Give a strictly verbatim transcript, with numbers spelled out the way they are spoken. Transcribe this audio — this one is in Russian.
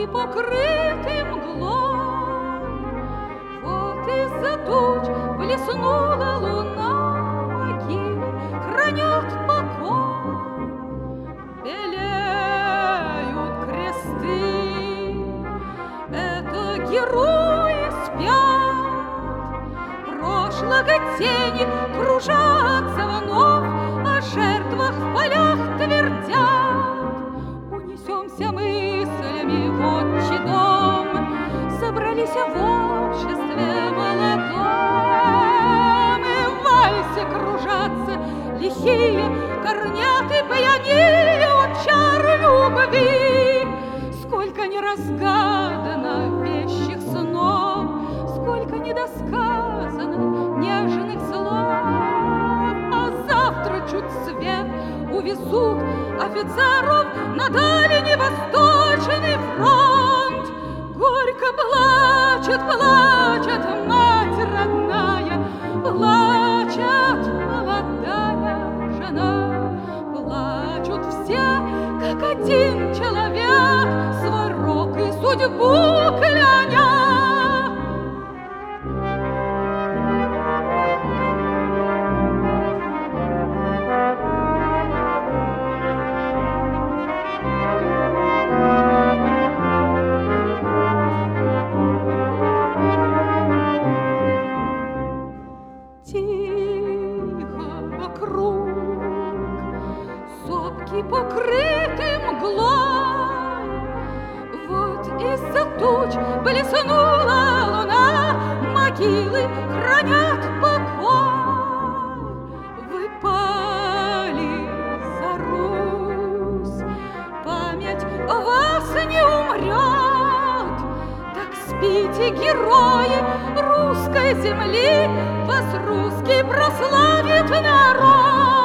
сопки покрыты мглой. Вот из-за туч блеснула луна, могилы хранят покой. Белеют кресты, это герои спят. Прошлого тени кружатся вновь, о жертвах в полях твердят. Унесемся мыслями в отчий дом, собрались в обществе молодом. И в вальсе кружатся лихие корняты пьяни от чар любви. Сколько не разгадано вещих снов, сколько недосказано нежных слов. А завтра чуть свет увезут офицеров на дальний восточный фронт. Горько плачет, плачет мать родная, плачет молодая жена. Плачут все, как один человек, сварог и судьбу кляня. Тихо вокруг, сопки покрыты мглой. Вот из-за туч блеснула луна, могилы хранят покой. Вы пали за Русь, память о вас не умрет. Так спите, герои русской земли, вас русский прославит народ.